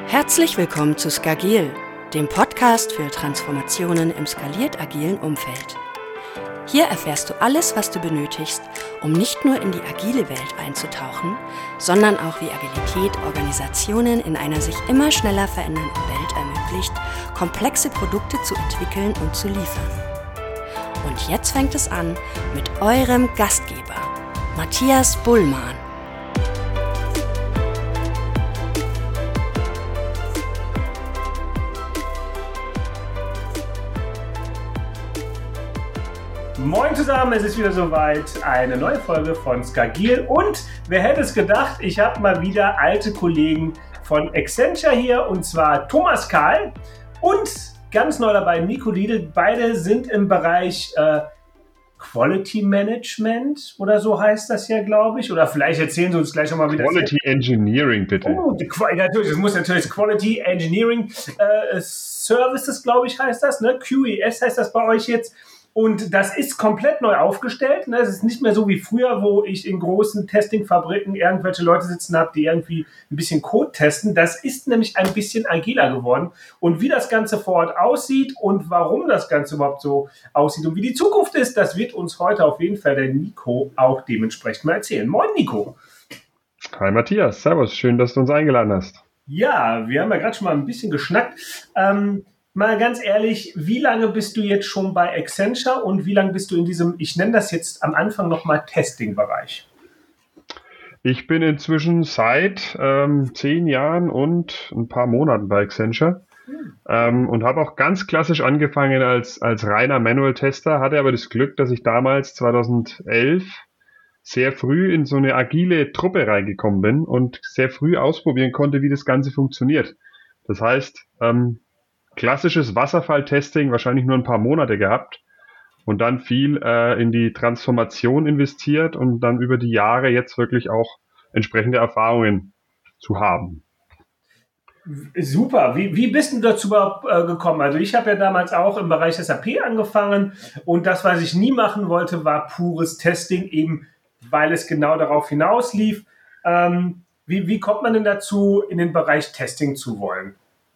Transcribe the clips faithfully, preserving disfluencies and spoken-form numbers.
Herzlich willkommen zu Skagil, dem Podcast für Transformationen im skaliert agilen Umfeld. Hier erfährst du alles, was du benötigst, um nicht nur in die agile Welt einzutauchen, sondern auch wie Agilität Organisationen in einer sich immer schneller verändernden Welt ermöglicht, komplexe Produkte zu entwickeln und zu liefern. Und jetzt fängt es an mit eurem Gastgeber, Matthias Bullmann. Moin zusammen, es ist wieder soweit, eine neue Folge von Skagil und wer hätte es gedacht, ich habe mal wieder alte Kollegen von Accenture hier und zwar Thomas Kahl und ganz neu dabei Nico Liedl. Beide sind im Bereich äh, Quality Management oder so heißt das ja, glaube ich, oder vielleicht erzählen Sie uns gleich nochmal wieder. Quality Engineering, bitte. Oh, natürlich, das muss natürlich Quality Engineering äh, Services, glaube ich, heißt das, ne? Q E S heißt das bei euch jetzt. Und das ist komplett neu aufgestellt. Es ist nicht mehr so wie früher, wo ich in großen Testingfabriken irgendwelche Leute sitzen habe, die irgendwie ein bisschen Code testen. Das ist nämlich ein bisschen agiler geworden. Und wie das Ganze vor Ort aussieht und warum das Ganze überhaupt so aussieht und wie die Zukunft ist, das wird uns heute auf jeden Fall der Nico auch dementsprechend mal erzählen. Moin, Nico. Hi, Matthias. Servus. Schön, dass du uns eingeladen hast. Ja, wir haben ja gerade schon mal ein bisschen geschnackt. Ähm, Mal ganz ehrlich, wie lange bist du jetzt schon bei Accenture und wie lange bist du in diesem, ich nenne das jetzt am Anfang nochmal Testing-Bereich? Ich bin inzwischen seit ähm, zehn Jahren und ein paar Monaten bei Accenture hm. ähm, und habe auch ganz klassisch angefangen als, als reiner Manual-Tester, hatte aber das Glück, dass ich damals zweitausendelf sehr früh in so eine agile Truppe reingekommen bin und sehr früh ausprobieren konnte, wie das Ganze funktioniert. Das heißt, ähm, klassisches Wasserfall-Testing wahrscheinlich nur ein paar Monate gehabt und dann viel äh, in die Transformation investiert und dann über die Jahre jetzt wirklich auch entsprechende Erfahrungen zu haben. Super. Wie, wie bist du dazu überhaupt äh, gekommen? Also ich habe ja damals auch im Bereich S A P angefangen und das, was ich nie machen wollte, war pures Testing, eben weil es genau darauf hinauslief. Ähm, wie, wie kommt man denn dazu, in den Bereich Testing zu wollen?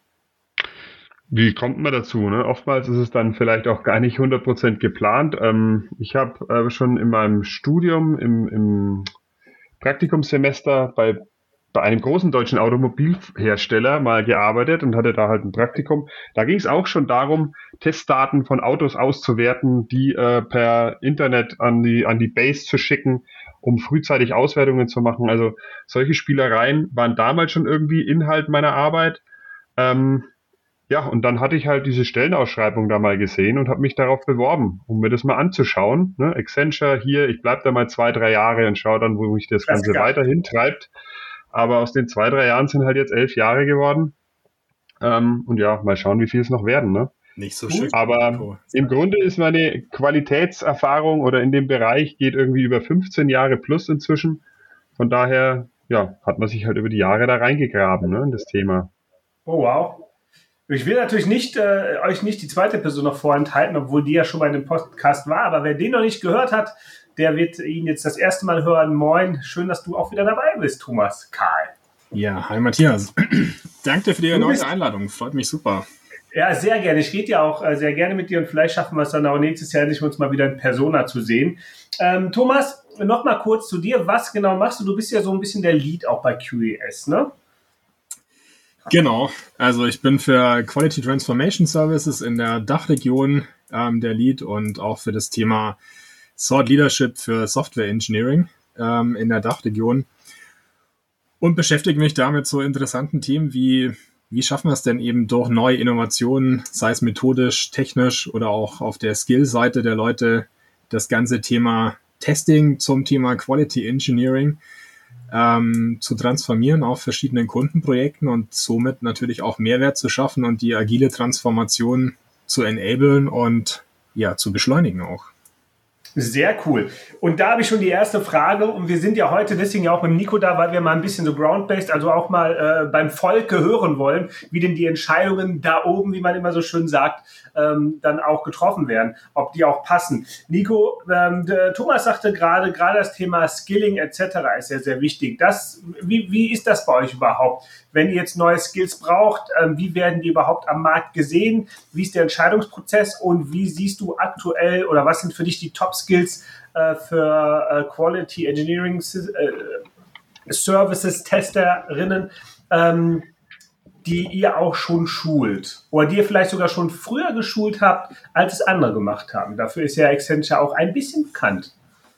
Wie kommt man dazu? Ne? Oftmals ist es dann vielleicht auch gar nicht hundert Prozent geplant. Ähm, ich habe äh, schon in meinem Studium im, im Praktikumssemester bei, bei einem großen deutschen Automobilhersteller mal gearbeitet und hatte da halt ein Praktikum. Da ging es auch schon darum, Testdaten von Autos auszuwerten, die äh, per Internet an die, an die Base zu schicken, um frühzeitig Auswertungen zu machen. Also solche Spielereien waren damals schon irgendwie Inhalt meiner Arbeit. Ähm, Ja, und dann hatte ich halt diese Stellenausschreibung da mal gesehen und habe mich darauf beworben, um mir das mal anzuschauen. Ne? Accenture hier, ich bleib da mal zwei, drei Jahre und schaue dann, wo mich das Ganze weiterhin treibt. Aber aus den zwei, drei Jahren sind halt jetzt elf Jahre geworden. Ähm, und ja, mal schauen, wie viel es noch werden. Ne? Nicht so schön. Aber im Grunde ist meine Qualitätserfahrung oder in dem Bereich geht irgendwie über fünfzehn Jahre plus inzwischen. Von daher, ja, hat man sich halt über die Jahre da reingegraben, ne, in das Thema. Oh, wow. Ich will natürlich nicht, äh, euch nicht die zweite Person noch vorenthalten, obwohl die ja schon mal in dem Podcast war. Aber wer den noch nicht gehört hat, der wird ihn jetzt das erste Mal hören. Moin, schön, dass du auch wieder dabei bist, Thomas Kahl. Ja, hi Matthias. Danke für die erneute Einladung. Freut mich super. Ja, sehr gerne. Ich rede ja auch äh, sehr gerne mit dir und vielleicht schaffen wir es dann auch nächstes Jahr endlich uns mal wieder in Persona zu sehen. Ähm, Thomas, noch mal kurz zu dir. Was genau machst du? Du bist ja so ein bisschen der Lead auch bei Q E S, ne? Genau, also ich bin für Quality Transformation Services in der Dachregion ähm, der Lead und auch für das Thema Thought Leadership für Software Engineering ähm, in der Dachregion und beschäftige mich damit so interessanten Themen wie, wie schaffen wir es denn eben durch neue Innovationen, sei es methodisch, technisch oder auch auf der Skill-Seite der Leute, das ganze Thema Testing zum Thema Quality Engineering Ähm, zu transformieren auf verschiedenen Kundenprojekten und somit natürlich auch Mehrwert zu schaffen und die agile Transformation zu enablen und ja, zu beschleunigen auch. Sehr cool. Und da habe ich schon die erste Frage und wir sind ja heute deswegen ja auch mit Nico da, weil wir mal ein bisschen so ground-based, also auch mal äh, beim Volke hören wollen, wie denn die Entscheidungen da oben, wie man immer so schön sagt, ähm, dann auch getroffen werden, ob die auch passen. Nico, ähm, der Thomas sagte gerade, gerade das Thema Skilling et cetera ist ja sehr wichtig. Das, wie, wie ist das bei euch überhaupt? Wenn ihr jetzt neue Skills braucht, ähm, wie werden die überhaupt am Markt gesehen? Wie ist der Entscheidungsprozess und wie siehst du aktuell oder was sind für dich die Top-Skills äh, für äh, Quality Engineering äh, Services Testerinnen, ähm, die ihr auch schon schult oder die ihr vielleicht sogar schon früher geschult habt, als es andere gemacht haben? Dafür ist ja Accenture auch ein bisschen bekannt.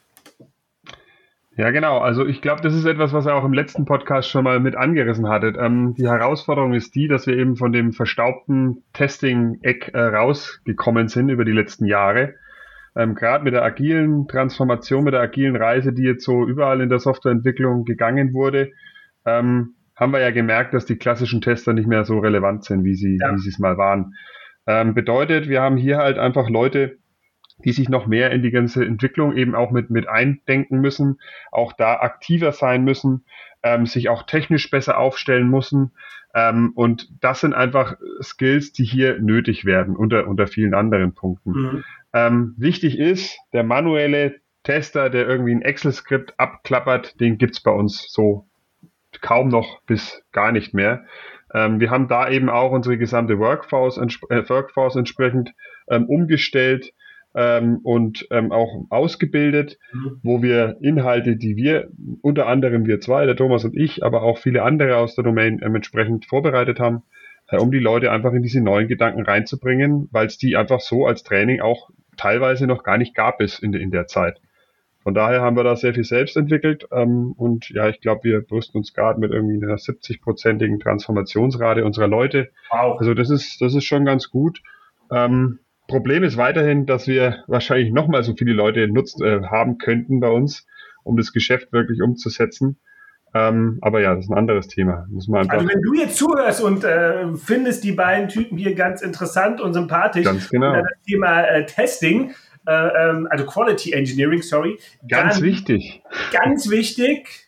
Ja, genau. Also ich glaube, das ist etwas, was ihr auch im letzten Podcast schon mal mit angerissen hattet. Ähm, die Herausforderung ist die, dass wir eben von dem verstaubten Testing-Eck äh, rausgekommen sind über die letzten Jahre. Ähm, Gerade mit der agilen Transformation, mit der agilen Reise, die jetzt so überall in der Softwareentwicklung gegangen wurde, ähm, haben wir ja gemerkt, dass die klassischen Tester nicht mehr so relevant sind, wie sie, ja. wie sie es mal waren. Ähm, bedeutet, wir haben hier halt einfach Leute, die sich noch mehr in die ganze Entwicklung eben auch mit, mit eindenken müssen, auch da aktiver sein müssen, ähm, sich auch technisch besser aufstellen müssen. Ähm, und das sind einfach Skills, die hier nötig werden, unter, unter vielen anderen Punkten. Mhm. Ähm, wichtig ist, der manuelle Tester, der irgendwie ein Excel-Skript abklappert, den gibt's bei uns so kaum noch bis gar nicht mehr. Ähm, wir haben da eben auch unsere gesamte Workforce, entsp- äh, Workforce entsprechend ähm, umgestellt, Ähm, und ähm, auch ausgebildet, mhm. wo wir Inhalte, die wir, unter anderem wir zwei, der Thomas und ich, aber auch viele andere aus der Domain ähm, entsprechend vorbereitet haben, äh, um die Leute einfach in diese neuen Gedanken reinzubringen, weil es die einfach so als Training auch teilweise noch gar nicht gab bis in, in der Zeit. Von daher haben wir da sehr viel selbst entwickelt ähm, und ja, ich glaube, wir brüsten uns gerade mit irgendwie einer siebzig-prozentigen Transformationsrate unserer Leute. Wow. Also das ist, das ist schon ganz gut. Ähm, Problem ist weiterhin, dass wir wahrscheinlich nochmal so viele Leute nutzt, äh, haben könnten bei uns, um das Geschäft wirklich umzusetzen. Ähm, aber ja, das ist ein anderes Thema. Muss man einfach also wenn du jetzt zuhörst und äh, findest die beiden Typen hier ganz interessant und sympathisch, ganz genau. das Thema äh, Testing, äh, ähm, also Quality Engineering, sorry. Ganz dann, wichtig. Ganz wichtig.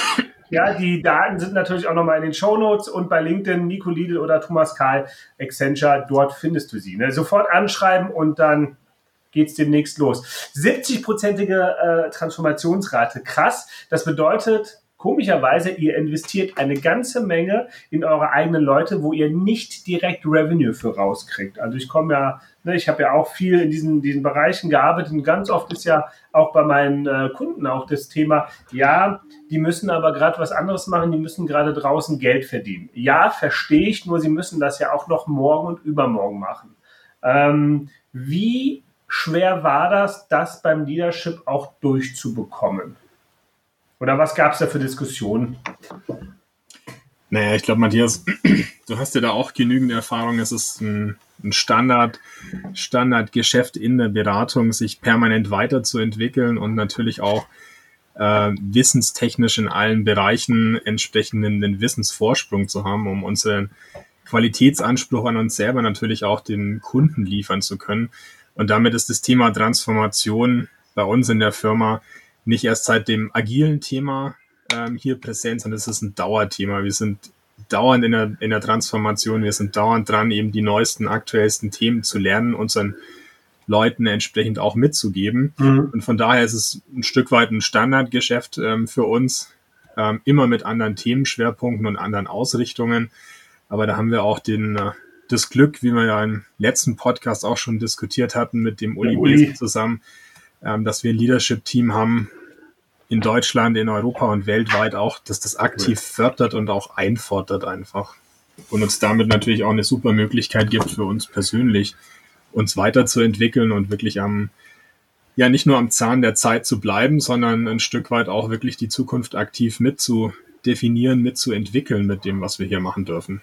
Ja, die Daten sind natürlich auch nochmal in den Shownotes und bei LinkedIn, Nico Liedl oder Thomas Kahl, Accenture, dort findest du sie. Ne? Sofort anschreiben und dann geht's demnächst los. siebzig-prozentige äh, Transformationsrate, krass. Das bedeutet, komischerweise, ihr investiert eine ganze Menge in eure eigenen Leute, wo ihr nicht direkt Revenue für rauskriegt. Also ich komme ja, ne, ich habe ja auch viel in diesen, diesen Bereichen gearbeitet und ganz oft ist ja auch bei meinen äh, Kunden auch das Thema, ja, die müssen aber gerade was anderes machen, die müssen gerade draußen Geld verdienen. Ja, verstehe ich, nur sie müssen das ja auch noch morgen und übermorgen machen. Ähm, wie schwer war das, das beim Leadership auch durchzubekommen? Oder was gab es da für Diskussionen? Naja, ich glaube, Matthias, du hast ja da auch genügend Erfahrung. Es ist ein, ein Standard, Standardgeschäft in der Beratung, sich permanent weiterzuentwickeln und natürlich auch äh, wissenstechnisch in allen Bereichen entsprechenden Wissensvorsprung zu haben, um unseren Qualitätsanspruch an uns selber natürlich auch den Kunden liefern zu können. Und damit ist das Thema Transformation bei uns in der Firma nicht erst seit dem agilen Thema ähm, hier präsent, sondern es ist ein Dauerthema. Wir sind dauernd in der, in der Transformation, wir sind dauernd dran, eben die neuesten, aktuellsten Themen zu lernen, unseren Leuten entsprechend auch mitzugeben. Mhm. Und von daher ist es ein Stück weit ein Standardgeschäft ähm, für uns, ähm, immer mit anderen Themenschwerpunkten und anderen Ausrichtungen. Aber da haben wir auch den, äh, das Glück, wie wir ja im letzten Podcast auch schon diskutiert hatten, mit dem Uli, Uli. zusammen, dass wir ein Leadership-Team haben in Deutschland, in Europa und weltweit auch, dass das aktiv fördert und auch einfordert einfach. Und uns damit natürlich auch eine super Möglichkeit gibt für uns persönlich, uns weiterzuentwickeln und wirklich am, ja nicht nur am Zahn der Zeit zu bleiben, sondern ein Stück weit auch wirklich die Zukunft aktiv mitzudefinieren, mitzuentwickeln mit dem, was wir hier machen dürfen.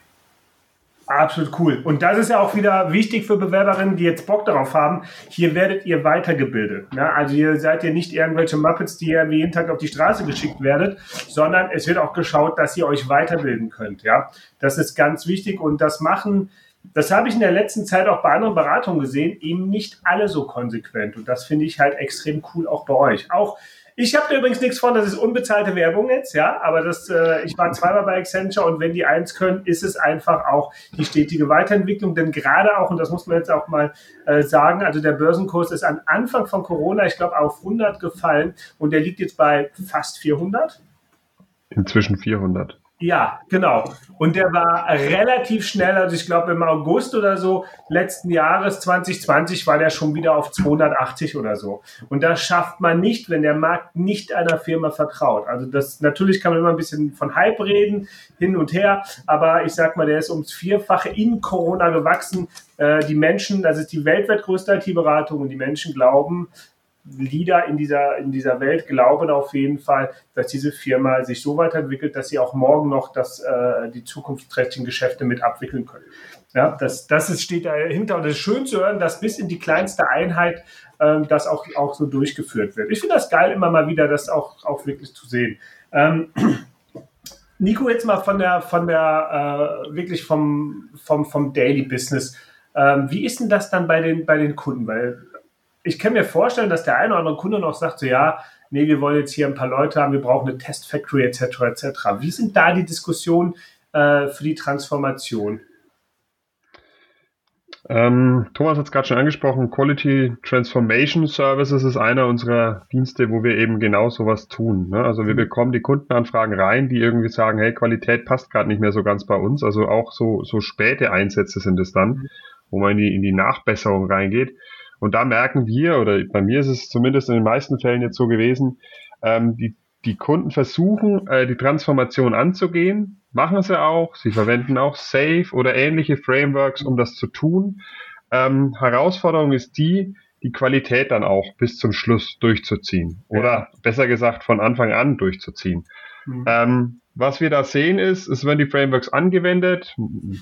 Absolut cool. Und das ist ja auch wieder wichtig für Bewerberinnen, die jetzt Bock darauf haben. Hier werdet ihr weitergebildet. Ja, also ihr seid ja nicht irgendwelche Muppets, die ihr wie jeden Tag auf die Straße geschickt werdet, sondern es wird auch geschaut, dass ihr euch weiterbilden könnt. Ja, das ist ganz wichtig und das machen das habe ich in der letzten Zeit auch bei anderen Beratungen gesehen, eben nicht alle so konsequent. Und das finde ich halt extrem cool auch bei euch. Auch ich habe da übrigens nichts von, das ist unbezahlte Werbung jetzt, ja, aber das, äh, ich war zweimal bei Accenture und wenn die eins können, ist es einfach auch die stetige Weiterentwicklung, denn gerade auch, und das muss man jetzt auch mal äh, sagen, also der Börsenkurs ist am Anfang von Corona, ich glaube, auf hundert gefallen und der liegt jetzt bei fast vierhundert. Inzwischen vierhundert. Ja, genau. Und der war relativ schnell, also ich glaube im August oder so letzten Jahres zwanzig zwanzig war der schon wieder auf zweihundertachtzig oder so. Und das schafft man nicht, wenn der Markt nicht einer Firma vertraut. Also das, natürlich kann man immer ein bisschen von Hype reden, hin und her, aber ich sag mal, der ist ums Vierfache in Corona gewachsen. Äh, die Menschen, das ist die weltweit größte I T-Beratung und die Menschen glauben, Leader in dieser, in dieser Welt glauben auf jeden Fall, dass diese Firma sich so weiterentwickelt, dass sie auch morgen noch das, äh, die zukunftsträchtigen Geschäfte mit abwickeln können. Ja, das, das ist, steht dahinter und es ist schön zu hören, dass bis in die kleinste Einheit ähm, das auch, auch so durchgeführt wird. Ich finde das geil, immer mal wieder das auch, auch wirklich zu sehen. Ähm, Nico, jetzt mal von der, von der äh, wirklich vom, vom, vom Daily Business. Ähm, wie ist denn das dann bei den, bei den Kunden? Weil ich kann mir vorstellen, dass der eine oder andere Kunde noch sagt, so ja, nee, wir wollen jetzt hier ein paar Leute haben, wir brauchen eine Test-Factory et cetera et cetera. Wie sind da die Diskussionen äh, für die Transformation? Ähm, Thomas hat es gerade schon angesprochen, Quality Transformation Services ist einer unserer Dienste, wo wir eben genau sowas tun. Ne? Also wir bekommen die Kundenanfragen rein, die irgendwie sagen, hey, Qualität passt gerade nicht mehr so ganz bei uns. Also auch so, so späte Einsätze sind es dann, wo man in die, in die Nachbesserung reingeht. Und da merken wir, oder bei mir ist es zumindest in den meisten Fällen jetzt so gewesen, ähm, die, die Kunden versuchen, äh, die Transformation anzugehen, machen sie auch, sie verwenden auch Safe oder ähnliche Frameworks, um das zu tun. Ähm, Herausforderung ist die, die Qualität dann auch bis zum Schluss durchzuziehen oder ja. besser gesagt von Anfang an durchzuziehen. Mhm. Ähm, was wir da sehen ist, es werden die Frameworks angewendet,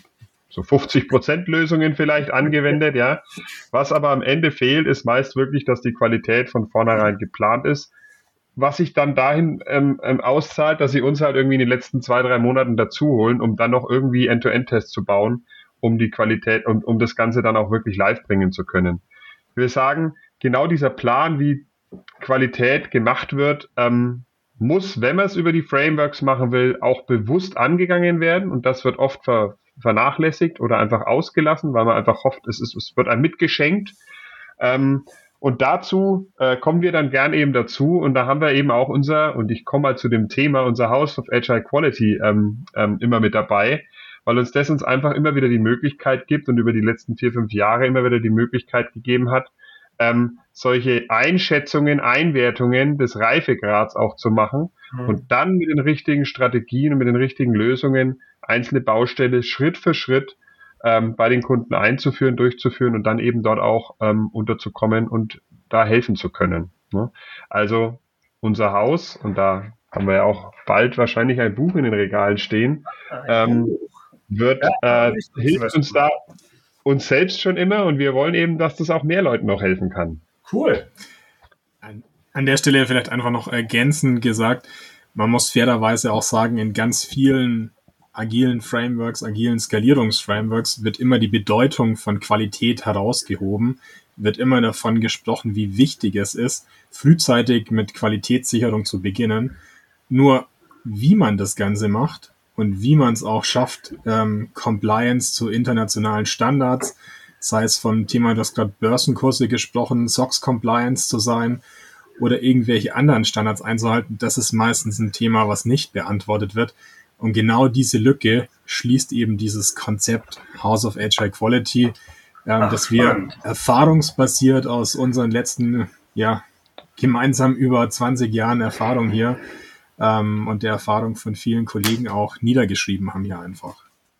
so fünfzig Prozent Lösungen vielleicht angewendet, ja. Was aber am Ende fehlt, ist meist wirklich, dass die Qualität von vornherein geplant ist. Was sich dann dahin ähm, ähm, auszahlt, dass sie uns halt irgendwie in den letzten zwei, drei Monaten dazu holen, um dann noch irgendwie End-to-End-Tests zu bauen, um die Qualität und um das Ganze dann auch wirklich live bringen zu können. Ich will sagen, genau dieser Plan, wie Qualität gemacht wird, ähm, muss, wenn man es über die Frameworks machen will, auch bewusst angegangen werden. Und das wird oft ver vernachlässigt oder einfach ausgelassen, weil man einfach hofft, es, ist, es wird einem mitgeschenkt. Ähm, und dazu äh, kommen wir dann gern eben dazu und da haben wir eben auch unser, und ich komme mal zu dem Thema, unser House of Agile Quality ähm, ähm, immer mit dabei, weil uns das uns einfach immer wieder die Möglichkeit gibt und über die letzten vier, fünf Jahre immer wieder die Möglichkeit gegeben hat, ähm, solche Einschätzungen, Einwertungen des Reifegrads auch zu machen mhm. und dann mit den richtigen Strategien und mit den richtigen Lösungen einzelne Baustelle Schritt für Schritt ähm, bei den Kunden einzuführen, durchzuführen und dann eben dort auch ähm, unterzukommen und da helfen zu können. Ne? Also unser Haus, und da haben wir ja auch bald wahrscheinlich ein Buch in den Regalen stehen, ähm, wird äh, hilft uns da uns selbst schon immer und wir wollen eben, dass das auch mehr Leuten noch helfen kann. Cool. An, an der Stelle vielleicht einfach noch ergänzend gesagt, man muss fairerweise auch sagen, in ganz vielen agilen Frameworks, agilen Skalierungsframeworks wird immer die Bedeutung von Qualität herausgehoben, wird immer davon gesprochen, wie wichtig es ist, frühzeitig mit Qualitätssicherung zu beginnen. Nur wie man das Ganze macht und wie man es auch schafft, ähm, Compliance zu internationalen Standards, sei es vom Thema, du hast gerade Börsenkurse gesprochen, S O X-Compliance zu sein oder irgendwelche anderen Standards einzuhalten, das ist meistens ein Thema, was nicht beantwortet wird. Und genau diese Lücke schließt eben dieses Konzept House of Agile Quality, ähm, Ach, dass wir spannend. erfahrungsbasiert aus unseren letzten, ja, gemeinsam über zwanzig Jahren Erfahrung hier ähm, und der Erfahrung von vielen Kollegen auch niedergeschrieben haben hier einfach.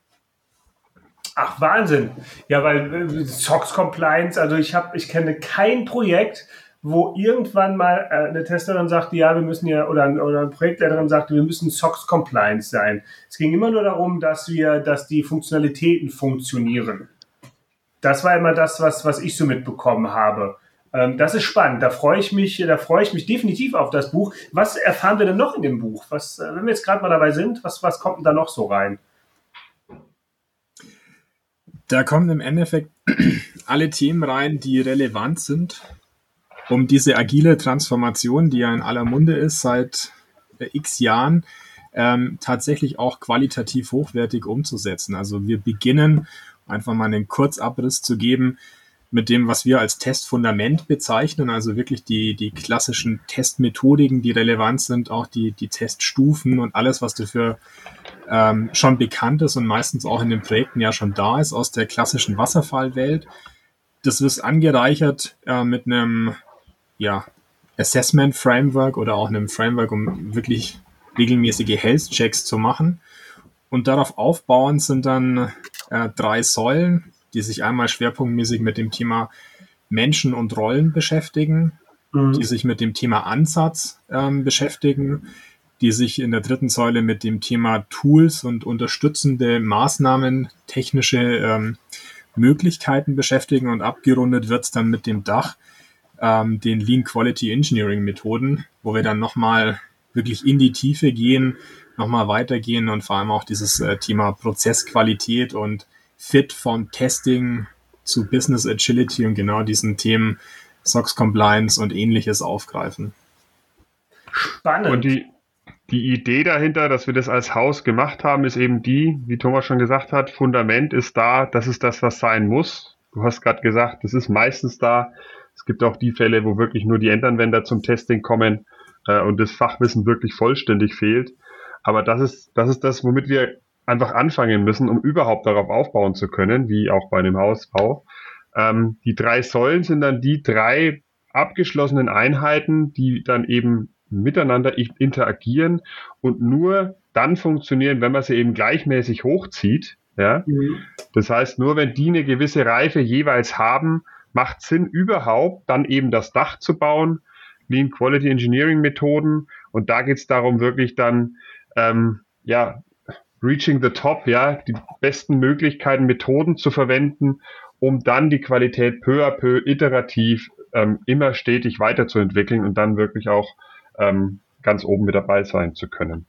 Ach, Wahnsinn. Ja, weil äh, S O X-Compliance, also ich habe, ich kenne kein Projekt, wo irgendwann mal äh, eine Testerin sagte, ja, wir müssen ja, oder, oder eine Projektleiterin sagte, wir müssen S O X-Compliance sein. Es ging immer nur darum, dass wir, dass die Funktionalitäten funktionieren. Das war immer das, was, was ich so mitbekommen habe. Ähm, das ist spannend. Da freue ich mich, da freue ich mich definitiv auf das Buch. Was erfahren wir denn noch in dem Buch? Was, wenn wir jetzt gerade mal dabei sind, was, was kommt denn da noch so rein? Da kommen im Endeffekt alle Themen rein, die relevant sind, um diese agile Transformation, die ja in aller Munde ist seit äh, x Jahren, ähm, tatsächlich auch qualitativ hochwertig umzusetzen. Also wir beginnen, einfach mal einen Kurzabriss zu geben, mit dem, was wir als Testfundament bezeichnen, also wirklich die, die klassischen Testmethodiken, die relevant sind, auch die, die Teststufen und alles, was dafür ähm, schon bekannt ist und meistens auch in den Projekten ja schon da ist aus der klassischen Wasserfallwelt. Das wird angereichert äh, mit einem ja, Assessment Framework oder auch einem Framework, um wirklich regelmäßige Health Checks zu machen. Und darauf aufbauend sind dann äh, drei Säulen, die sich einmal schwerpunktmäßig mit dem Thema Menschen und Rollen beschäftigen, mhm. die sich mit dem Thema Ansatz ähm, beschäftigen, die sich in der dritten Säule mit dem Thema Tools und unterstützende Maßnahmen, technische ähm, Möglichkeiten beschäftigen, und abgerundet wird es dann mit dem Dach, ähm, den Lean Quality Engineering Methoden, wo wir dann nochmal wirklich in die Tiefe gehen, nochmal weitergehen und vor allem auch dieses äh, Thema Prozessqualität und Fit von Testing zu Business Agility und genau diesen Themen S O X Compliance und ähnliches aufgreifen. Spannend. Und die, die Idee dahinter, dass wir das als Haus gemacht haben, ist eben die, wie Thomas schon gesagt hat, Fundament ist da, das ist das, was sein muss. Du hast gerade gesagt, das ist meistens da. Es gibt auch die Fälle, wo wirklich nur die Endanwender zum Testing kommen äh, und das Fachwissen wirklich vollständig fehlt. Aber das ist, das ist das, womit wir einfach anfangen müssen, um überhaupt darauf aufbauen zu können, wie auch bei einem Hausbau. Ähm, die drei Säulen sind dann die drei abgeschlossenen Einheiten, die dann eben miteinander interagieren und nur dann funktionieren, wenn man sie eben gleichmäßig hochzieht. Ja? Mhm. Das heißt, nur wenn die eine gewisse Reife jeweils haben, macht Sinn überhaupt, dann eben das Dach zu bauen, Lean Quality Engineering Methoden, und da geht es darum, wirklich dann ähm, ja reaching the top, ja, die besten Möglichkeiten, Methoden zu verwenden, um dann die Qualität peu à peu iterativ ähm, immer stetig weiterzuentwickeln und dann wirklich auch ähm, ganz oben mit dabei sein zu können.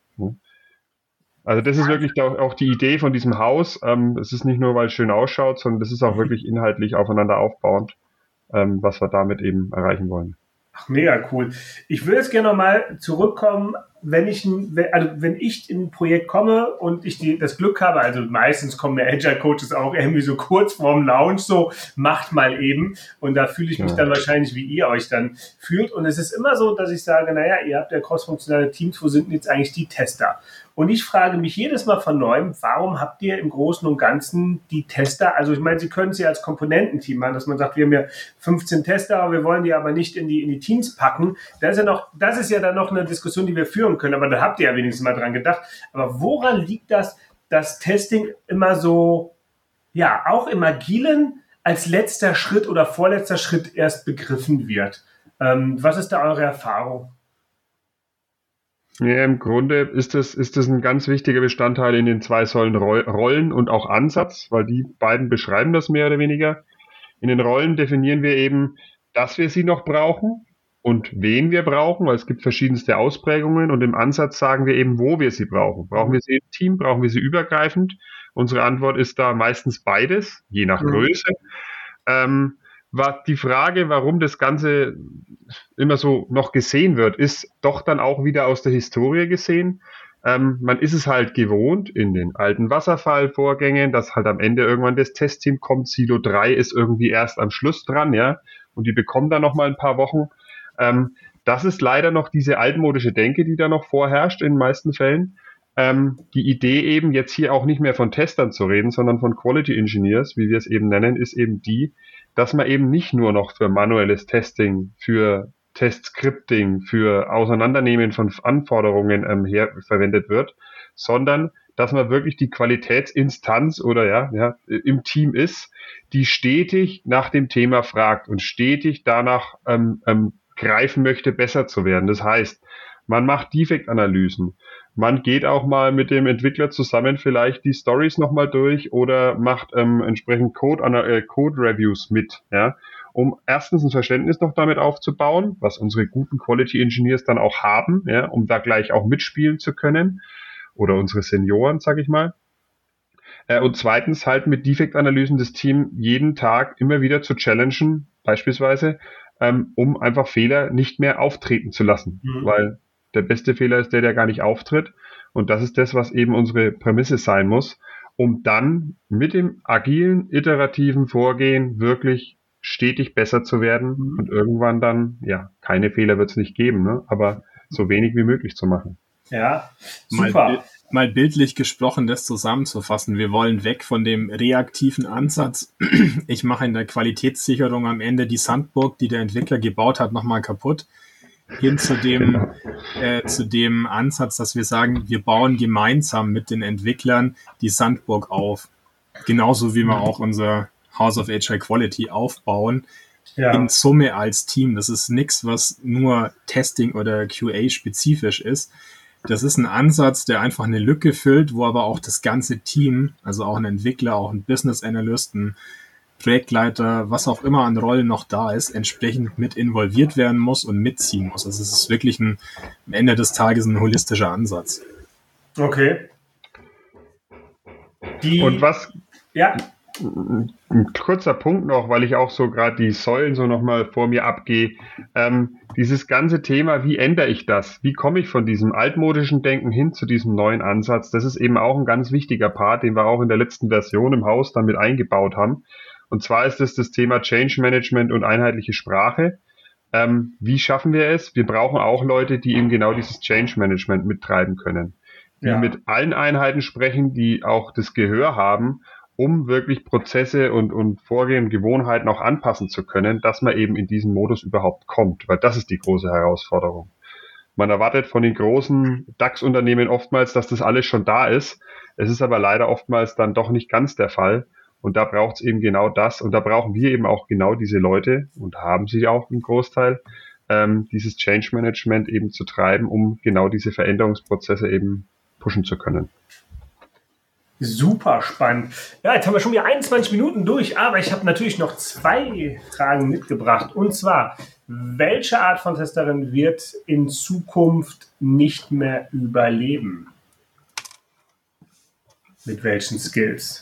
Also das ist wirklich auch die Idee von diesem Haus. Ähm, es ist nicht nur, weil es schön ausschaut, sondern das ist auch wirklich inhaltlich aufeinander aufbauend, ähm, was wir damit eben erreichen wollen. Ach, mega cool. Ich würde jetzt gerne nochmal zurückkommen, wenn ich, also wenn ich in ein Projekt komme und ich die, das Glück habe, also meistens kommen mir Agile Coaches auch irgendwie so kurz vorm Launch, so macht mal eben, und da fühle ich mich ja. dann wahrscheinlich, wie ihr euch dann fühlt, und es ist immer so, dass ich sage, naja, ihr habt ja crossfunktionale Teams, wo sind denn jetzt eigentlich die Tester? Und ich frage mich jedes Mal von Neuem, warum habt ihr im Großen und Ganzen die Tester? Also ich meine, Sie können es ja als Komponententeam machen, dass man sagt, wir haben ja fünfzehn Tester, aber wir wollen die aber nicht in die, in die Teams packen. Das ist ja noch, das ist ja dann noch eine Diskussion, die wir führen können, aber da habt ihr ja wenigstens mal dran gedacht. Aber woran liegt das, dass Testing immer so, ja, auch im Agilen als letzter Schritt oder vorletzter Schritt erst begriffen wird? Ähm, was ist da eure Erfahrung? Ja, im Grunde ist das, ist das ein ganz wichtiger Bestandteil in den zwei Säulen Rollen und auch Ansatz, weil die beiden beschreiben das mehr oder weniger. In den Rollen definieren wir eben, dass wir sie noch brauchen und wen wir brauchen, weil es gibt verschiedenste Ausprägungen, und im Ansatz sagen wir eben, wo wir sie brauchen. Brauchen wir sie im Team, brauchen wir sie übergreifend? Unsere Antwort ist da meistens beides, je nach Größe. Ähm, war die Frage, warum das Ganze immer so noch gesehen wird, ist doch dann auch wieder aus der Historie gesehen. Ähm, man ist es halt gewohnt in den alten Wasserfallvorgängen, dass halt am Ende irgendwann das Testteam kommt. Silo drei ist irgendwie erst am Schluss dran, ja, und die bekommen dann noch mal ein paar Wochen. Ähm, das ist leider noch diese altmodische Denke, die da noch vorherrscht in den meisten Fällen. Ähm, die Idee eben, jetzt hier auch nicht mehr von Testern zu reden, sondern von Quality Engineers, wie wir es eben nennen, ist eben die, dass man eben nicht nur noch für manuelles Testing, für Testscripting, für Auseinandernehmen von Anforderungen ähm, her verwendet wird, sondern dass man wirklich die Qualitätsinstanz oder ja, ja im Team ist, die stetig nach dem Thema fragt und stetig danach ähm, ähm, greifen möchte, besser zu werden. Das heißt, man macht Defektanalysen. Man geht auch mal mit dem Entwickler zusammen vielleicht die Stories nochmal durch oder macht ähm, entsprechend Code, äh, Code-Reviews mit, ja, um erstens ein Verständnis noch damit aufzubauen, was unsere guten Quality Engineers dann auch haben, ja, um da gleich auch mitspielen zu können, oder unsere Senioren, sag ich mal. Äh, und zweitens halt mit Defektanalysen das Team jeden Tag immer wieder zu challengen, beispielsweise, ähm, um einfach Fehler nicht mehr auftreten zu lassen. Mhm. Weil der beste Fehler ist der, der gar nicht auftritt. Und das ist das, was eben unsere Prämisse sein muss, um dann mit dem agilen, iterativen Vorgehen wirklich stetig besser zu werden mhm. und irgendwann dann, ja, keine Fehler wird es nicht geben, ne? Aber so wenig wie möglich zu machen. Ja, super. Mal, mal bildlich gesprochen, das zusammenzufassen. Wir wollen weg von dem reaktiven Ansatz. Ich mache in der Qualitätssicherung am Ende die Sandburg, die der Entwickler gebaut hat, nochmal kaputt. Hin zu dem, äh, zu dem Ansatz, dass wir sagen, wir bauen gemeinsam mit den Entwicklern die Sandburg auf. Genauso wie wir auch unser House of Agile Quality aufbauen. Ja. In Summe als Team. Das ist nichts, was nur Testing oder Q A-spezifisch ist. Das ist ein Ansatz, der einfach eine Lücke füllt, wo aber auch das ganze Team, also auch ein Entwickler, auch ein Business Analyst, ein Projektleiter, was auch immer an Rollen noch da ist, entsprechend mit involviert werden muss und mitziehen muss. Also es ist wirklich ein, am Ende des Tages ein holistischer Ansatz. Okay. Die, und was... Ja. Ein kurzer Punkt noch, weil ich auch so gerade die Säulen so nochmal vor mir abgehe. Ähm, dieses ganze Thema, wie ändere ich das? Wie komme ich von diesem altmodischen Denken hin zu diesem neuen Ansatz? Das ist eben auch ein ganz wichtiger Part, den wir auch in der letzten Version im Haus damit eingebaut haben. Und zwar ist es das Thema Change Management und einheitliche Sprache. Ähm, wie schaffen wir es? Wir brauchen auch Leute, die eben genau dieses Change Management mittreiben können. Die ja. mit allen Einheiten sprechen, die auch das Gehör haben, um wirklich Prozesse und, und Vorgehen und Gewohnheiten auch anpassen zu können, dass man eben in diesen Modus überhaupt kommt, weil das ist die große Herausforderung. Man erwartet von den großen DAX-Unternehmen oftmals, dass das alles schon da ist. Es ist aber leider oftmals dann doch nicht ganz der Fall. Und da braucht es eben genau das. Und da brauchen wir eben auch genau diese Leute und haben sie auch im Großteil, ähm, dieses Change Management eben zu treiben, um genau diese Veränderungsprozesse eben pushen zu können. Super spannend. Ja, jetzt haben wir schon wieder einundzwanzig Minuten durch, aber ich habe natürlich noch zwei Fragen mitgebracht. Und zwar, welche Art von Testerin wird in Zukunft nicht mehr überleben? Mit welchen Skills?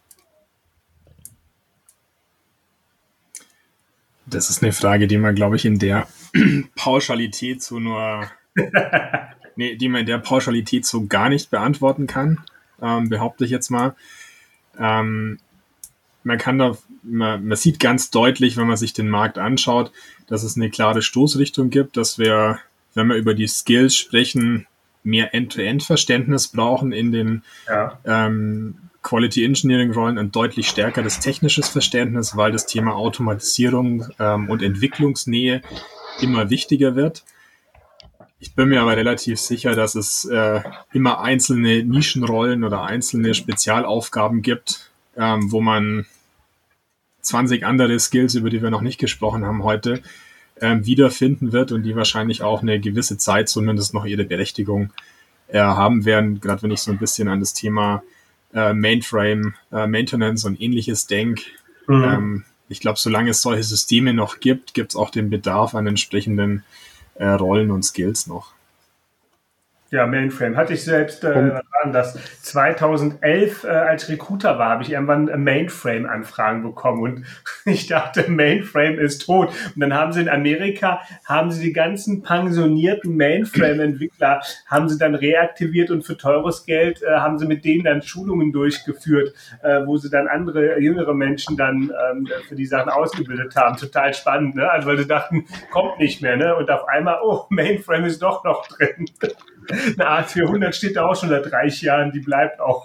Das ist eine Frage, die man, glaube ich, in der Pauschalität so nur, nee, die man in der Pauschalität so gar nicht beantworten kann. Ähm, behaupte ich jetzt mal. Ähm, man kann da, man, man sieht ganz deutlich, wenn man sich den Markt anschaut, dass es eine klare Stoßrichtung gibt, dass wir, wenn wir über die Skills sprechen, mehr End-to-End-Verständnis brauchen in den ja. ähm, Quality Engineering Rollen, ein deutlich stärkeres technisches Verständnis, weil das Thema Automatisierung ähm, und Entwicklungsnähe immer wichtiger wird. Ich bin mir aber relativ sicher, dass es äh, immer einzelne Nischenrollen oder einzelne Spezialaufgaben gibt, ähm, wo man zwanzig andere Skills, über die wir noch nicht gesprochen haben heute, ähm, wiederfinden wird und die wahrscheinlich auch eine gewisse Zeit zumindest noch ihre Berechtigung äh, haben werden. Gerade wenn ich so ein bisschen an das Thema äh, Mainframe, äh, Maintenance und ähnliches denke. Mhm. Ähm, ich glaube, solange es solche Systeme noch gibt, gibt es auch den Bedarf an entsprechenden Äh, Rollen und Skills noch. Ja, Mainframe. Hatte ich selbst, äh, was war das? zweitausendelf, äh, als Recruiter war, habe ich irgendwann Mainframe-Anfragen bekommen und ich dachte, Mainframe ist tot. Und dann haben sie in Amerika, haben sie die ganzen pensionierten Mainframe-Entwickler, haben sie dann reaktiviert und für teures Geld äh, haben sie mit denen dann Schulungen durchgeführt, äh, wo sie dann andere, jüngere Menschen dann ähm, für die Sachen ausgebildet haben. Total spannend, ne? Also weil sie dachten, kommt nicht mehr, ne? Und auf einmal, oh, Mainframe ist doch noch drin. Eine A vierhundert steht da auch schon seit dreißig Jahren, die bleibt auch.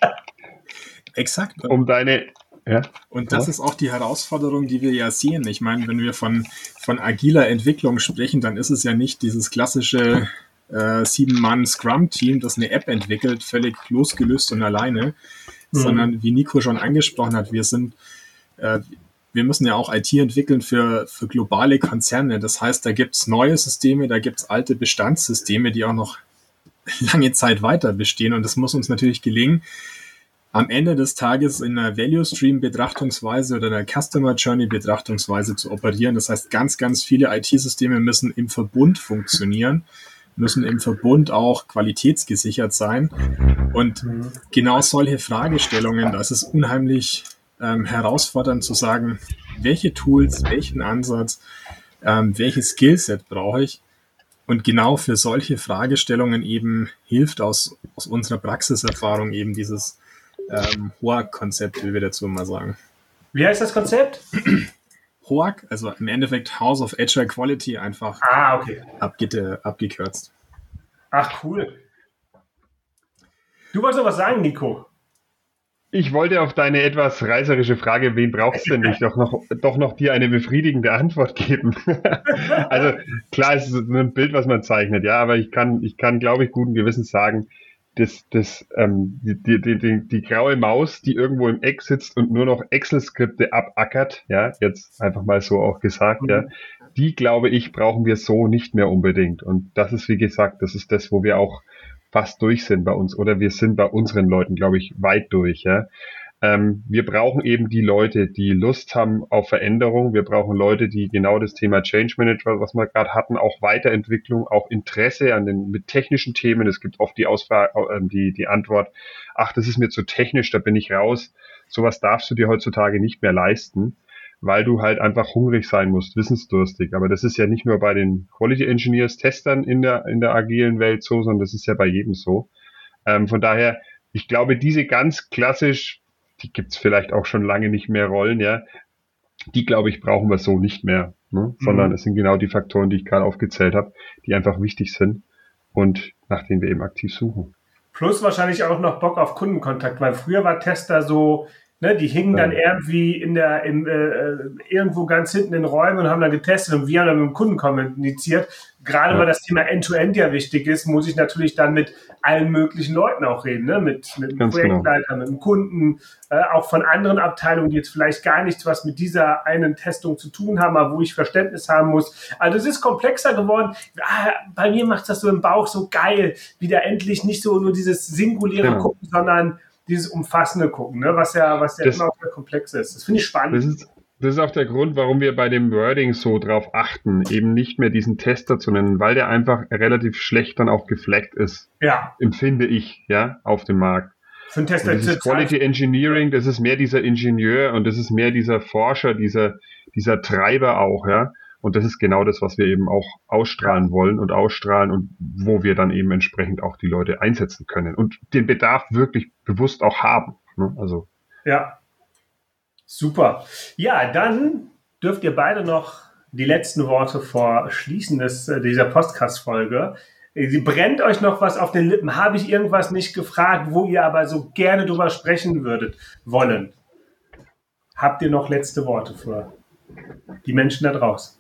Exakt. Um deine, ja. Und das ja. ist auch die Herausforderung, die wir ja sehen. Ich meine, wenn wir von, von agiler Entwicklung sprechen, dann ist es ja nicht dieses klassische äh, Sieben-Mann-Scrum-Team, das eine App entwickelt, völlig losgelöst und alleine, mhm. sondern wie Nico schon angesprochen hat, wir sind äh, wir müssen ja auch I T entwickeln für, für globale Konzerne. Das heißt, da gibt es neue Systeme, da gibt es alte Bestandssysteme, die auch noch lange Zeit weiter bestehen. Und das muss uns natürlich gelingen, am Ende des Tages in einer Value-Stream-Betrachtungsweise oder einer Customer-Journey-Betrachtungsweise zu operieren. Das heißt, ganz, ganz viele I T-Systeme müssen im Verbund funktionieren. müssen im Verbund auch qualitätsgesichert sein. Und genau solche Fragestellungen, das ist unheimlich ähm, herausfordernd zu sagen, welche Tools, welchen Ansatz, ähm, welches Skillset brauche ich. Und genau für solche Fragestellungen eben hilft aus, aus unserer Praxiserfahrung eben dieses ähm, H O A C-Konzept, wie wir dazu mal sagen. Wie heißt das Konzept? H O A C, also im Endeffekt House of Agile Quality, einfach ah, okay. abge- abgekürzt. Ach, cool. Du wolltest noch was sagen, Nico? Ich wollte auf deine etwas reißerische Frage, wen brauchst du denn nicht, doch noch, doch noch dir eine befriedigende Antwort geben. Also klar, es ist ein Bild, was man zeichnet, ja, aber ich kann, ich kann, glaube ich, guten Gewissens sagen, dass, dass ähm, die, die, die, die graue Maus, die irgendwo im Eck sitzt und nur noch Excel-Skripte abackert, ja, jetzt einfach mal so auch gesagt, mhm. ja, die, glaube ich, brauchen wir so nicht mehr unbedingt. Und das ist, wie gesagt, das ist das, wo wir auch fast durch sind bei uns, oder wir sind bei unseren Leuten, glaube ich, weit durch. Ja. Ähm, wir brauchen eben die Leute, die Lust haben auf Veränderung. Wir brauchen Leute, die genau das Thema Change Management, was wir gerade hatten, auch Weiterentwicklung, auch Interesse an den mit technischen Themen. Es gibt oft die Auswahl, äh, die die Antwort: Ach, das ist mir zu technisch, da bin ich raus. Sowas darfst du dir heutzutage nicht mehr leisten, weil du halt einfach hungrig sein musst, wissensdurstig. Aber das ist ja nicht nur bei den Quality Engineers, Testern in der in der agilen Welt so, sondern das ist ja bei jedem so. Ähm, von daher, ich glaube, diese ganz klassisch, die gibt's vielleicht auch schon lange nicht mehr Rollen, ja, die, glaube ich, brauchen wir so nicht mehr, ne? Mhm. Sondern es sind genau die Faktoren, die ich gerade aufgezählt habe, die einfach wichtig sind und nach denen wir eben aktiv suchen. Plus wahrscheinlich auch noch Bock auf Kundenkontakt, weil früher war Tester so, ne, die hingen dann irgendwie in der, im, äh, irgendwo ganz hinten in Räumen und haben dann getestet und wir haben dann mit dem Kunden kommuniziert. Gerade ja. weil das Thema End-to-End ja wichtig ist, muss ich natürlich dann mit allen möglichen Leuten auch reden, ne? mit, mit dem ganz Projektleiter, genau. mit dem Kunden, äh, auch von anderen Abteilungen, die jetzt vielleicht gar nichts was mit dieser einen Testung zu tun haben, aber wo ich Verständnis haben muss. Also es ist komplexer geworden. Ah, bei mir macht das so im Bauch so geil, wieder endlich nicht so nur dieses singuläre genau. Gucken, sondern dieses umfassende Gucken, ne? was ja, was ja das, immer sehr komplex ist. Das finde ich spannend. Das ist, das ist auch der Grund, warum wir bei dem Wording so drauf achten, eben nicht mehr diesen Tester zu nennen, weil der einfach relativ schlecht dann auch gefleckt ist. Ja. Empfinde ich, ja, auf dem Markt. Für einen Tester das ist Quality Engineering, das ist mehr dieser Ingenieur und das ist mehr dieser Forscher, dieser, dieser Treiber auch, ja. Und das ist genau das, was wir eben auch ausstrahlen wollen und ausstrahlen und wo wir dann eben entsprechend auch die Leute einsetzen können und den Bedarf wirklich bewusst auch haben. Ne? Also. Ja, super. Ja, dann dürft ihr beide noch die letzten Worte vor Schließen des, dieser Podcast-Folge. Brennt euch noch was auf den Lippen? Habe ich irgendwas nicht gefragt, wo ihr aber so gerne drüber sprechen würdet wollen? Habt ihr noch letzte Worte für die Menschen da draußen?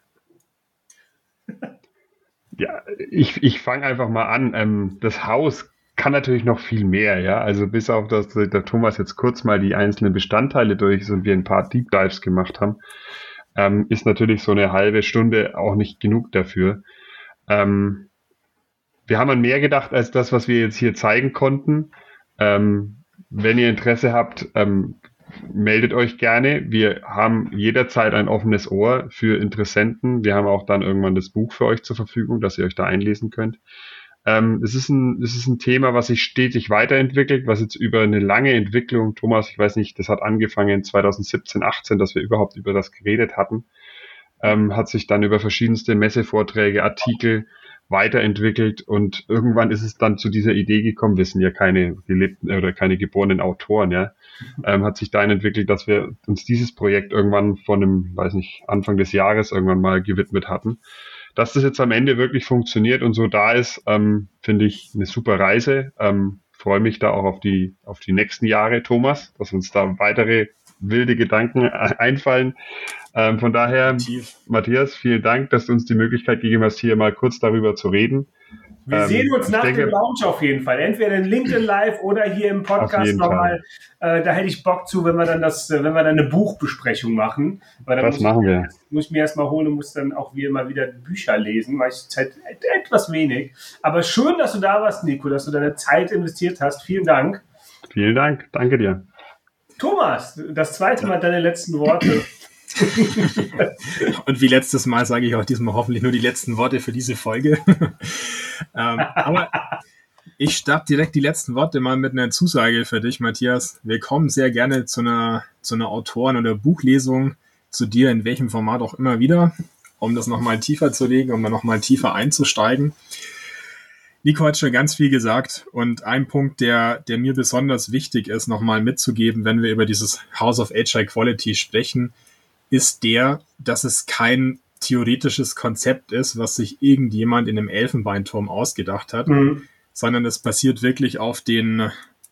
Ja, ich, ich fange einfach mal an. Ähm, das Haus kann natürlich noch viel mehr, ja. Also bis auf das, der Thomas jetzt kurz mal die einzelnen Bestandteile durch ist und wir ein paar Deep Dives gemacht haben, ähm, ist natürlich so eine halbe Stunde auch nicht genug dafür. Ähm, wir haben an mehr gedacht als das, was wir jetzt hier zeigen konnten. Ähm, wenn ihr Interesse habt, ähm, meldet euch gerne. Wir haben jederzeit ein offenes Ohr für Interessenten. Wir haben auch dann irgendwann das Buch für euch zur Verfügung, dass ihr euch da einlesen könnt. Ähm, es ist ein, es ist ein Thema, was sich stetig weiterentwickelt, was jetzt über eine lange Entwicklung, Thomas, ich weiß nicht, das hat angefangen zwanzig siebzehn, achtzehn, dass wir überhaupt über das geredet hatten, ähm, hat sich dann über verschiedenste Messevorträge, Artikel weiterentwickelt und irgendwann ist es dann zu dieser Idee gekommen, wir sind ja keine gelebten oder keine geborenen Autoren, ja, ähm, hat sich dahin entwickelt, dass wir uns dieses Projekt irgendwann von einem, weiß nicht, Anfang des Jahres irgendwann mal gewidmet hatten. Dass das jetzt am Ende wirklich funktioniert und so da ist, ähm, finde ich eine super Reise. Ähm, freue mich da auch auf die, auf die nächsten Jahre, Thomas, dass uns da weitere wilde Gedanken einfallen. Ähm, von daher, Tief. Matthias, vielen Dank, dass du uns die Möglichkeit gegeben hast, hier mal kurz darüber zu reden. Wir ähm, sehen uns nach denke, dem Launch auf jeden Fall. Entweder in LinkedIn Live oder hier im Podcast nochmal. Äh, da hätte ich Bock zu, wenn wir dann das, wenn wir dann eine Buchbesprechung machen. Weil dann das muss machen ich, wir. Muss ich mir erstmal holen und muss dann auch wieder mal wieder Bücher lesen, weil ich Zeit etwas wenig. Aber schön, dass du da warst, Nico, dass du deine Zeit investiert hast. Vielen Dank. Vielen Dank. Danke dir. Thomas, das zweite Mal deine letzten Worte. Und wie letztes Mal sage ich auch diesmal hoffentlich nur die letzten Worte für diese Folge. ähm, aber ich starte direkt die letzten Worte mal mit einer Zusage für dich, Matthias. Wir kommen sehr gerne zu einer, zu einer Autoren- oder Buchlesung zu dir, in welchem Format auch immer wieder, um das nochmal tiefer zu legen, um da nochmal tiefer einzusteigen. Nico hat schon ganz viel gesagt und ein Punkt, der, der mir besonders wichtig ist, nochmal mitzugeben, wenn wir über dieses House of H I Quality sprechen, ist der, dass es kein theoretisches Konzept ist, was sich irgendjemand in einem Elfenbeinturm ausgedacht hat, mhm. sondern es basiert wirklich auf den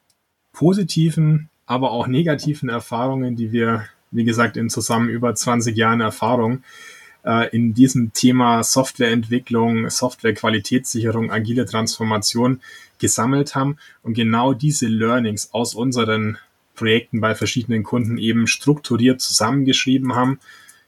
positiven, aber auch negativen Erfahrungen, die wir, wie gesagt, in zusammen über zwanzig Jahren Erfahrung äh, in diesem Thema Softwareentwicklung, Softwarequalitätssicherung, agile Transformation gesammelt haben und genau diese Learnings aus unseren Projekten bei verschiedenen Kunden eben strukturiert zusammengeschrieben haben,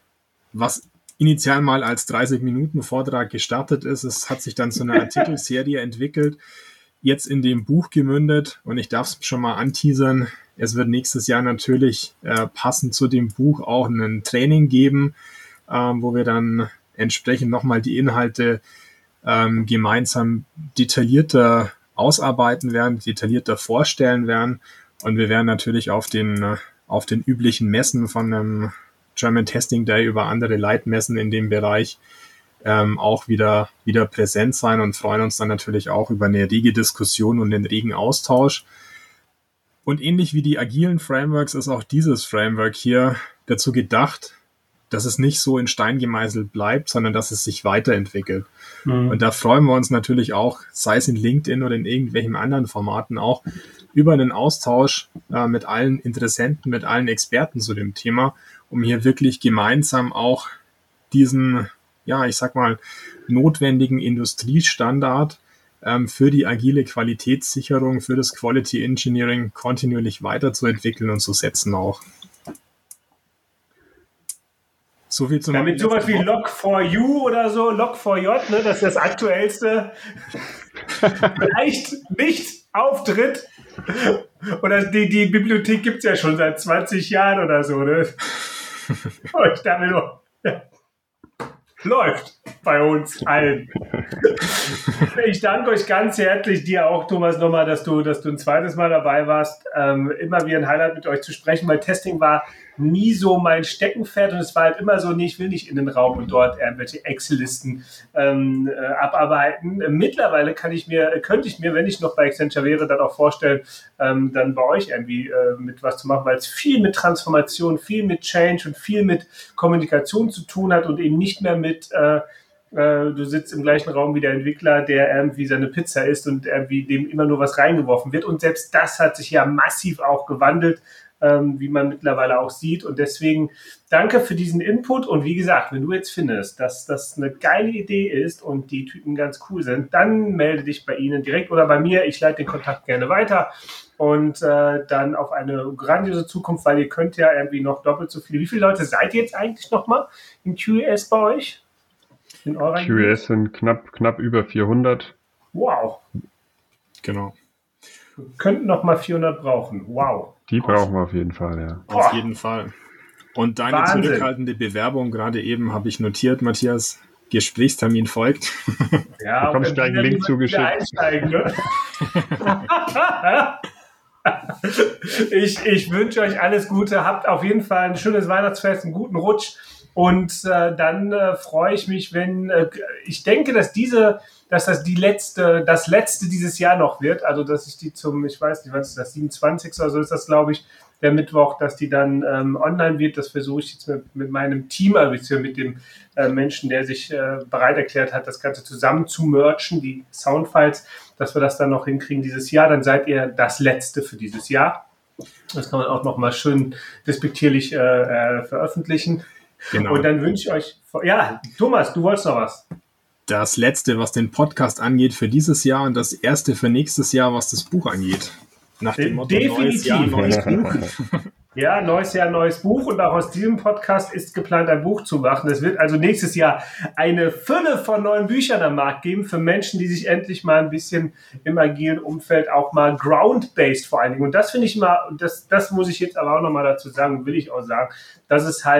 was initial mal als dreißig Minuten Vortrag gestartet ist. Es hat sich dann zu einer Artikelserie entwickelt, jetzt in dem Buch gemündet und ich darf es schon mal anteasern. Es wird nächstes Jahr natürlich äh, passend zu dem Buch auch ein Training geben, äh, wo wir dann entsprechend nochmal die Inhalte ähm, gemeinsam detaillierter ausarbeiten werden, detaillierter vorstellen werden. Und wir werden natürlich auf den, auf den üblichen Messen von einem German Testing Day über andere Leitmessen in dem Bereich ähm, auch wieder, wieder präsent sein und freuen uns dann natürlich auch über eine rege Diskussion und einen regen Austausch. Und ähnlich wie die agilen Frameworks ist auch dieses Framework hier dazu gedacht, dass es nicht so in Stein gemeißelt bleibt, sondern dass es sich weiterentwickelt. Mhm. Und da freuen wir uns natürlich auch, sei es in LinkedIn oder in irgendwelchen anderen Formaten auch, über einen Austausch äh, mit allen Interessenten, mit allen Experten zu dem Thema, um hier wirklich gemeinsam auch diesen, ja, ich sag mal, notwendigen Industriestandard ähm, für die agile Qualitätssicherung, für das Quality Engineering kontinuierlich weiterzuentwickeln und zu setzen auch. So viel zum ja, mit sowas wie Log four U oder so, Log four J, ne, das ist das aktuellste, vielleicht nicht auftritt. Oder die, die Bibliothek gibt es ja schon seit zwanzig Jahren oder so. Ne? Oh, ich dachte nur, ja. Läuft bei uns allen. Ich danke euch ganz herzlich, dir auch, Thomas, nochmal, dass du, dass du ein zweites Mal dabei warst. Ähm, immer wieder ein Highlight mit euch zu sprechen, weil Testing war nie so mein Steckenpferd und es war halt immer so, nee, ich will nicht in den Raum und dort irgendwelche Excel-Listen ähm, äh, abarbeiten. Mittlerweile kann ich mir, könnte ich mir, wenn ich noch bei Accenture wäre, dann auch vorstellen, ähm, dann bei euch irgendwie äh, mit was zu machen, weil es viel mit Transformation, viel mit Change und viel mit Kommunikation zu tun hat und eben nicht mehr mit äh, du sitzt im gleichen Raum wie der Entwickler, der irgendwie seine Pizza isst und irgendwie dem immer nur was reingeworfen wird. Und selbst das hat sich ja massiv auch gewandelt, ähm, wie man mittlerweile auch sieht. Und deswegen danke für diesen Input. Und wie gesagt, wenn du jetzt findest, dass das eine geile Idee ist und die Typen ganz cool sind, dann melde dich bei ihnen direkt oder bei mir. Ich leite den Kontakt gerne weiter. Und äh, dann auf eine grandiose Zukunft, weil ihr könnt ja irgendwie noch doppelt so viele. Wie viele Leute seid ihr jetzt eigentlich nochmal im Q E S bei euch? In eurer Q E S sind knapp, knapp über vierhundert. Wow. Genau. Wir könnten noch mal vierhundert brauchen. Wow. Die brauchen wir auf jeden Fall, ja. Auf jeden Fall. Und deine Wahnsinn. Zurückhaltende Bewerbung gerade eben habe ich notiert, Matthias. Gesprächstermin folgt. Ja, du kommst gleich einen Link zugeschickt. Ne? ich ich wünsche euch alles Gute. Habt auf jeden Fall ein schönes Weihnachtsfest, einen guten Rutsch. Und äh, dann äh, freue ich mich, wenn äh, ich denke, dass diese, dass das die letzte, das letzte dieses Jahr noch wird. Also dass ich die zum, ich weiß nicht, was ist das, siebenundzwanzigsten oder so ist das, glaube ich, der Mittwoch, dass die dann ähm, online wird. Das versuche ich jetzt mit, mit meinem Team, also mit dem äh, Menschen, der sich äh, bereit erklärt hat, das Ganze zusammen zu merchen, die Soundfiles, dass wir das dann noch hinkriegen dieses Jahr. Dann seid ihr das Letzte für dieses Jahr. Das kann man auch nochmal schön despektierlich äh, äh, veröffentlichen. Genau. Und dann wünsche ich euch, ja, Thomas, du wolltest noch was. Das Letzte, was den Podcast angeht für dieses Jahr und das Erste für nächstes Jahr, was das Buch angeht. Nach dem Motto, definitiv. Neues Jahr, neues Buch. Ja, neues Jahr, neues Buch. Und auch aus diesem Podcast ist geplant, ein Buch zu machen. Es wird also nächstes Jahr eine Fülle von neuen Büchern am Markt geben für Menschen, die sich endlich mal ein bisschen im agilen Umfeld auch mal ground-based vor allen Dingen. Und das finde ich mal, das, das muss ich jetzt aber auch nochmal dazu sagen, will ich auch sagen, dass es halt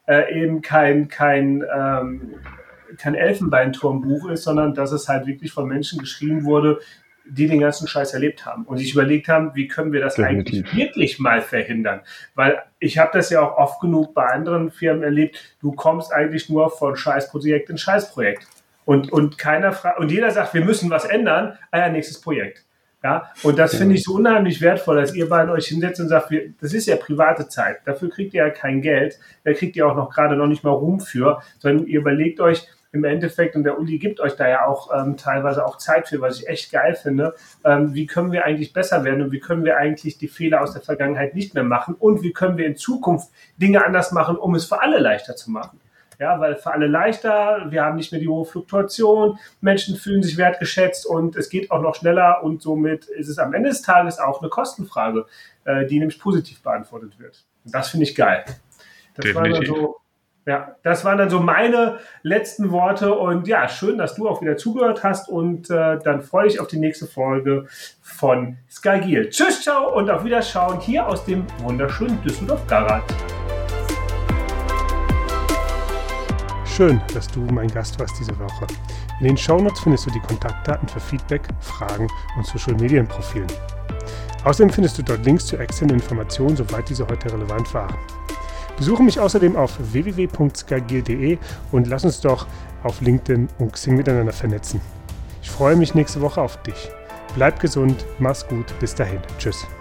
äh, eben kein, kein, ähm, kein Elfenbeinturmbuch ist, sondern dass es halt wirklich von Menschen geschrieben wurde, die den ganzen Scheiß erlebt haben und sich überlegt haben, wie können wir das Definitiv. eigentlich wirklich mal verhindern? Weil ich habe das ja auch oft genug bei anderen Firmen erlebt, du kommst eigentlich nur von Scheißprojekt in Scheißprojekt. Und, und keiner fragt, und jeder sagt, wir müssen was ändern, ah ja, nächstes Projekt. Ja, und das finde ich so unheimlich wertvoll, dass ihr beiden euch hinsetzt und sagt, wir, das ist ja private Zeit, dafür kriegt ihr ja kein Geld, da kriegt ihr auch noch gerade noch nicht mal Ruhm für, sondern ihr überlegt euch im Endeffekt, und der Uli gibt euch da ja auch ähm, teilweise auch Zeit für, was ich echt geil finde, ähm, wie können wir eigentlich besser werden und wie können wir eigentlich die Fehler aus der Vergangenheit nicht mehr machen und wie können wir in Zukunft Dinge anders machen, um es für alle leichter zu machen. Ja, weil für alle leichter, wir haben nicht mehr die hohe Fluktuation, Menschen fühlen sich wertgeschätzt und es geht auch noch schneller und somit ist es am Ende des Tages auch eine Kostenfrage, äh, die nämlich positiv beantwortet wird. Und das finde ich geil. Das waren dann so, ja, das waren dann so meine letzten Worte und ja, schön, dass du auch wieder zugehört hast und äh, dann freue ich auf die nächste Folge von Skagil. Tschüss, ciao und auf Wiederschauen hier aus dem wunderschönen Düsseldorf-Garat. Schön, dass du mein Gast warst diese Woche. In den Shownotes findest du die Kontaktdaten für Feedback, Fragen und Social-Medien-Profilen. Außerdem findest du dort Links zu externen Informationen, soweit diese heute relevant waren. Besuche mich außerdem auf w w w punkt skagil punkt de und lass uns doch auf LinkedIn und Xing miteinander vernetzen. Ich freue mich nächste Woche auf dich. Bleib gesund, mach's gut, bis dahin. Tschüss.